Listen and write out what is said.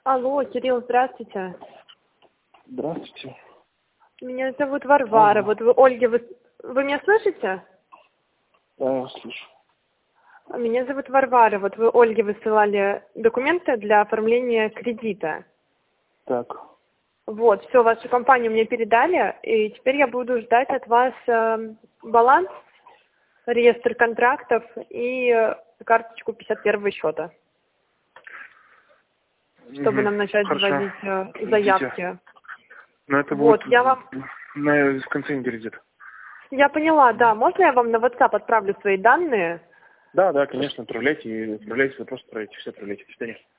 Алло, Кирилл, здравствуйте. Здравствуйте. Меня зовут Варвара. Ага. Вот вы, Ольге, вы меня слышите? Да, я вас слышу. Меня зовут Варвара. Вот вы Ольге высылали документы для оформления кредита. Так. Вот, все, вашу компанию мне передали, и теперь я буду ждать от вас баланс, реестр контрактов и карточку 51-го счета, чтобы нам начать Хорошо. заводить заявки. Но это Вот, будет я вам... в конце недели где-то. Я поняла, да. Можно я вам на WhatsApp отправлю свои данные? Да, конечно, отправляйте, вы просто отправляйте, все отправляйте, до свидания.